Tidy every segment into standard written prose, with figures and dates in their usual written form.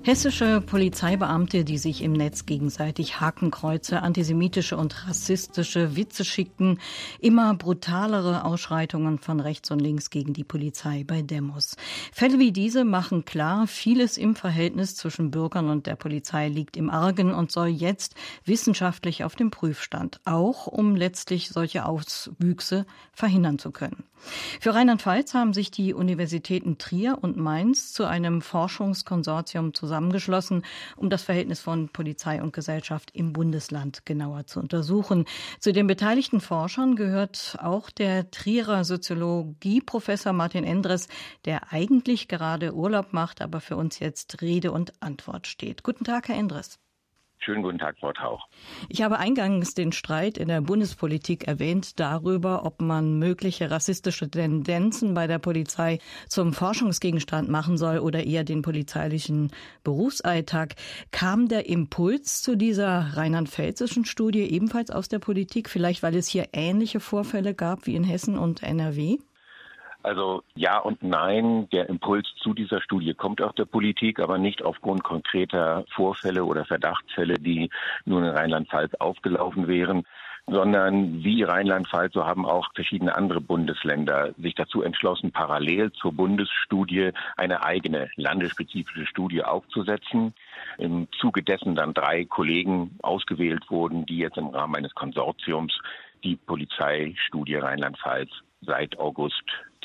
Hessische Polizeibeamte, die sich im Netz gegenseitig Hakenkreuze, antisemitische und rassistische Witze schickten, immer brutalere Ausschreitungen von rechts und links gegen die Polizei bei Demos. Fälle wie diese machen klar, vieles im Verhältnis zwischen Bürgern und der Polizei liegt im Argen und soll jetzt wissenschaftlich auf dem Prüfstand, auch um letztlich solche Auswüchse verhindern zu können. Für Rheinland-Pfalz haben sich die Universitäten Trier und Mainz zu einem Forschungskonsortium zusammengeschlossen, um das Verhältnis von Polizei und Gesellschaft im Bundesland genauer zu untersuchen. Zu den beteiligten Forschern gehört auch der Trierer Soziologieprofessor Martin Endres, der eigentlich gerade Urlaub macht, aber für uns jetzt Rede und Antwort steht. Guten Tag, Herr Endres. Schönen guten Tag, Frau Tauch. Ich habe eingangs den Streit in der Bundespolitik erwähnt darüber, ob man mögliche rassistische Tendenzen bei der Polizei zum Forschungsgegenstand machen soll oder eher den polizeilichen Berufsalltag. Kam der Impuls zu dieser rheinland-pfälzischen Studie ebenfalls aus der Politik, vielleicht weil es hier ähnliche Vorfälle gab wie in Hessen und NRW? Also ja und nein, der Impuls zu dieser Studie kommt aus der Politik, aber nicht aufgrund konkreter Vorfälle oder Verdachtsfälle, die nun in Rheinland-Pfalz aufgelaufen wären, sondern wie Rheinland-Pfalz, so haben auch verschiedene andere Bundesländer sich dazu entschlossen, parallel zur Bundesstudie eine eigene landesspezifische Studie aufzusetzen. Im Zuge dessen dann 3 Kollegen ausgewählt wurden, die jetzt im Rahmen eines Konsortiums die Polizeistudie Rheinland-Pfalz seit August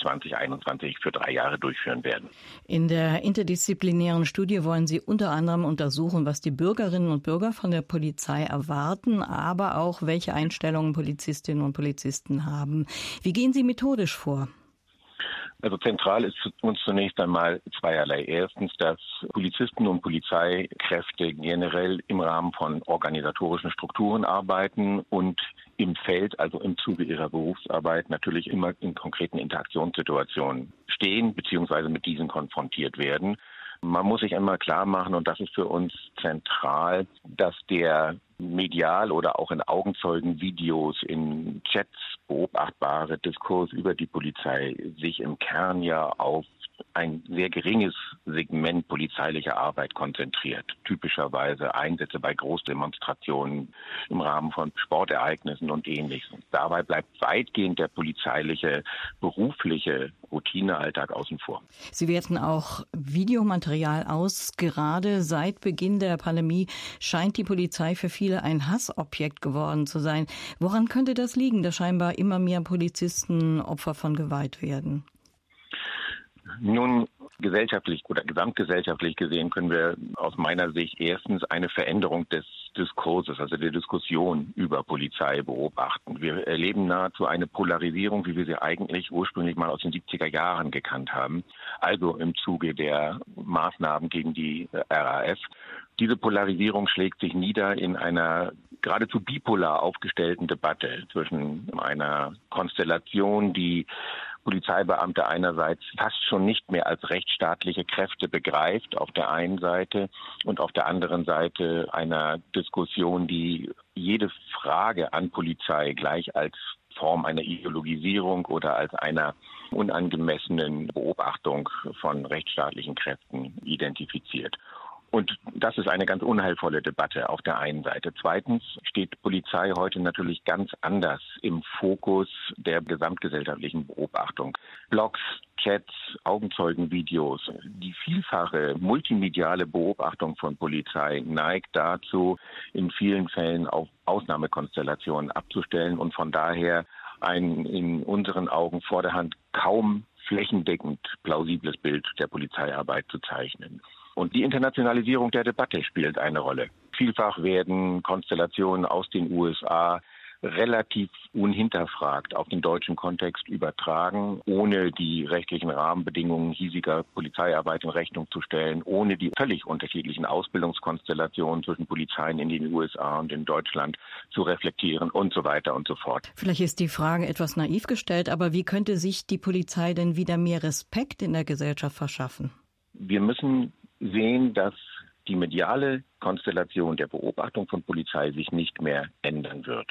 2021 für 3 Jahre durchführen werden. In der interdisziplinären Studie wollen Sie unter anderem untersuchen, was die Bürgerinnen und Bürger von der Polizei erwarten, aber auch welche Einstellungen Polizistinnen und Polizisten haben. Wie gehen Sie methodisch vor? Also zentral ist für uns zunächst einmal zweierlei. Erstens, dass Polizisten und Polizeikräfte generell im Rahmen von organisatorischen Strukturen arbeiten und im Feld, also im Zuge ihrer Berufsarbeit, natürlich immer in konkreten Interaktionssituationen stehen bzw. mit diesen konfrontiert werden. Man muss sich einmal klar machen, und das ist für uns zentral, dass der medial oder auch in Augenzeugenvideos, in Chats beobachtbare Diskurs über die Polizei sich im Kern ja auf ein sehr geringes Segment polizeilicher Arbeit konzentriert. Typischerweise Einsätze bei Großdemonstrationen im Rahmen von Sportereignissen und Ähnliches. Dabei bleibt weitgehend der polizeiliche, berufliche Routinealltag außen vor. Sie werten auch Videomaterial aus. Gerade seit Beginn der Pandemie scheint die Polizei für viele ein Hassobjekt geworden zu sein. Woran könnte das liegen, dass scheinbar immer mehr Polizisten Opfer von Gewalt werden? Nun, gesellschaftlich oder gesamtgesellschaftlich gesehen können wir aus meiner Sicht erstens eine Veränderung des Diskurses, also der Diskussion über Polizei beobachten. Wir erleben nahezu eine Polarisierung, wie wir sie eigentlich ursprünglich mal aus den 70er Jahren gekannt haben, also im Zuge der Maßnahmen gegen die RAF. Diese Polarisierung schlägt sich nieder in einer geradezu bipolar aufgestellten Debatte zwischen einer Konstellation, die Polizeibeamte einerseits fast schon nicht mehr als rechtsstaatliche Kräfte begreift auf der einen Seite und auf der anderen Seite einer Diskussion, die jede Frage an Polizei gleich als Form einer Ideologisierung oder als einer unangemessenen Beobachtung von rechtsstaatlichen Kräften identifiziert. Und das ist eine ganz unheilvolle Debatte auf der einen Seite. Zweitens steht Polizei heute natürlich ganz anders im Fokus der gesamtgesellschaftlichen Beobachtung. Blogs, Chats, Augenzeugenvideos, die vielfache multimediale Beobachtung von Polizei neigt dazu, in vielen Fällen auf Ausnahmekonstellationen abzustellen und von daher ein in unseren Augen vor der Hand kaum flächendeckend plausibles Bild der Polizeiarbeit zu zeichnen. Und die Internationalisierung der Debatte spielt eine Rolle. Vielfach werden Konstellationen aus den USA relativ unhinterfragt auf den deutschen Kontext übertragen, ohne die rechtlichen Rahmenbedingungen hiesiger Polizeiarbeit in Rechnung zu stellen, ohne die völlig unterschiedlichen Ausbildungskonstellationen zwischen Polizeien in den USA und in Deutschland zu reflektieren und so weiter und so fort. Vielleicht ist die Frage etwas naiv gestellt, aber wie könnte sich die Polizei denn wieder mehr Respekt in der Gesellschaft verschaffen? Wir müssen sehen, dass die mediale Konstellation der Beobachtung von Polizei sich nicht mehr ändern wird.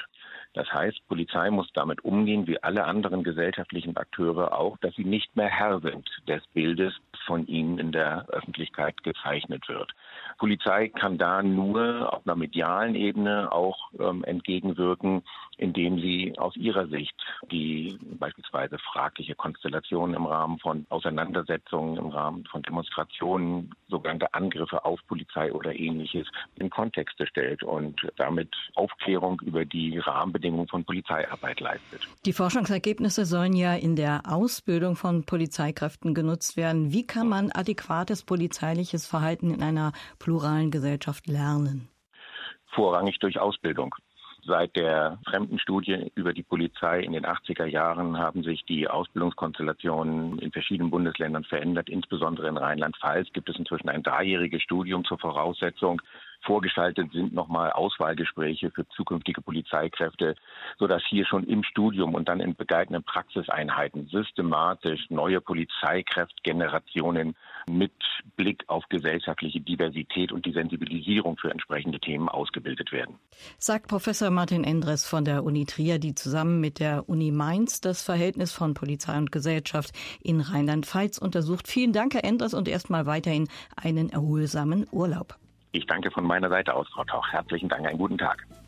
Das heißt, Polizei muss damit umgehen, wie alle anderen gesellschaftlichen Akteure auch, dass sie nicht mehr Herr sind des Bildes, das von ihnen in der Öffentlichkeit gezeichnet wird. Polizei kann da nur auf einer medialen Ebene auch entgegenwirken, indem sie aus ihrer Sicht die beispielsweise fragliche Konstellation im Rahmen von Auseinandersetzungen, im Rahmen von Demonstrationen, sogenannte Angriffe auf Polizei oder Ähnliches in Kontexte stellt und damit Aufklärung über die Rahmenbedingungen von Polizeiarbeit leistet. Die Forschungsergebnisse sollen ja in der Ausbildung von Polizeikräften genutzt werden. Wie kann man adäquates polizeiliches Verhalten in einer pluralen Gesellschaft lernen? Vorrangig durch Ausbildung. Seit der Fremdenstudie über die Polizei in den 80er Jahren haben sich die Ausbildungskonstellationen in verschiedenen Bundesländern verändert. Insbesondere in Rheinland-Pfalz gibt es inzwischen ein 3-jähriges Studium zur Voraussetzung. Vorgeschaltet sind nochmal Auswahlgespräche für zukünftige Polizeikräfte, sodass hier schon im Studium und dann in begleitenden Praxiseinheiten systematisch neue Polizeikräftgenerationen mit Blick auf gesellschaftliche Diversität und die Sensibilisierung für entsprechende Themen ausgebildet werden. Sagt Professor Martin Endres von der Uni Trier, die zusammen mit der Uni Mainz das Verhältnis von Polizei und Gesellschaft in Rheinland-Pfalz untersucht. Vielen Dank, Herr Endres, und erstmal weiterhin einen erholsamen Urlaub. Ich danke von meiner Seite aus, Frau Tauch. Herzlichen Dank, einen guten Tag.